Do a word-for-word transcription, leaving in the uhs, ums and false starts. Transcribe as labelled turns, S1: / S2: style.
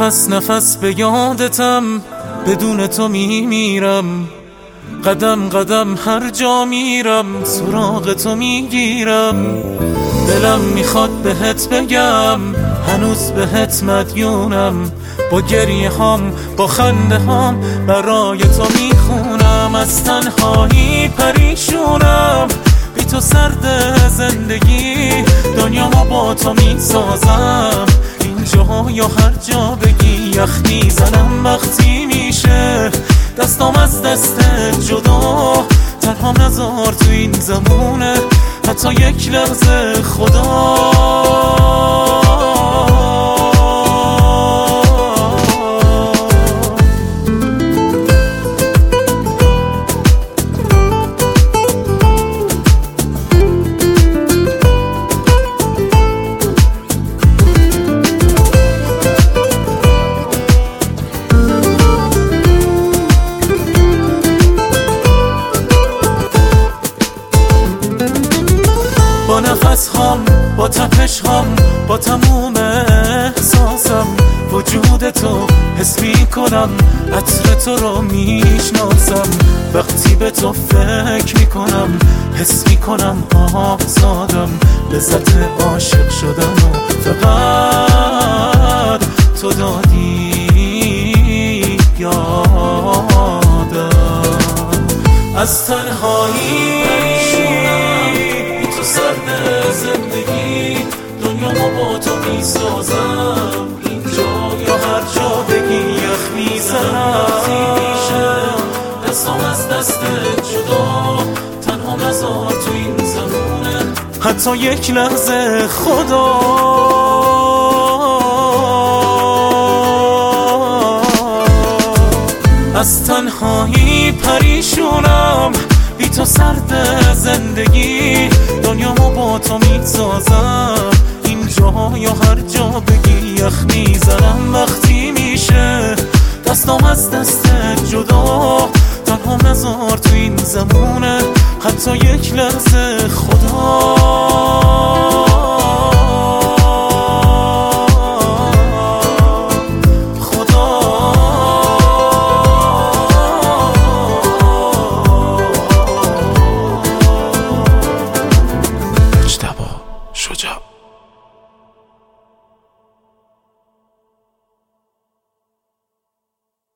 S1: نفس نفس به یادتم، بدون تو میمیرم. قدم قدم هر جا میرم سراغ تو میگیرم. دلم میخواد بهت بگم هنوز بهت مدیونم. با گریه هام با خنده هام برای تو میخونم. از تنهایی پریشونم، بی تو سرد زندگی دنیامو با تو میسازم. اینجا یا هر جا بگی یخ میزنم وقتی میشه دستام از دست جدا. تنها نذار تو این زمونه حتی یک لحظه خدا. با نفس هام با تپش هام با تموم احساسم وجود تو حس می کنم. عطر تو رو میشناسم وقتی به تو فکر می کنم. حس می کنم آزادم، لذت عاشق شدم و فقط تو دادی یادم. از تنهایی سرد زندگی دنیامو با تو میسازم. اینجا یا هر جا بگی یخ میزنم. دستام از دست جدا تنها نذار تو این زمونه حتی یک لحظه خدا. از تنهایی پریشونم، بی تو سرد زندگی دنیامو با تو میسازم. اینجا یا هر جا بگی یخ میزنم وقتی میشه دستام از دست جدا. تنها نذار تو این زمونه حتی یک لحظه خدا.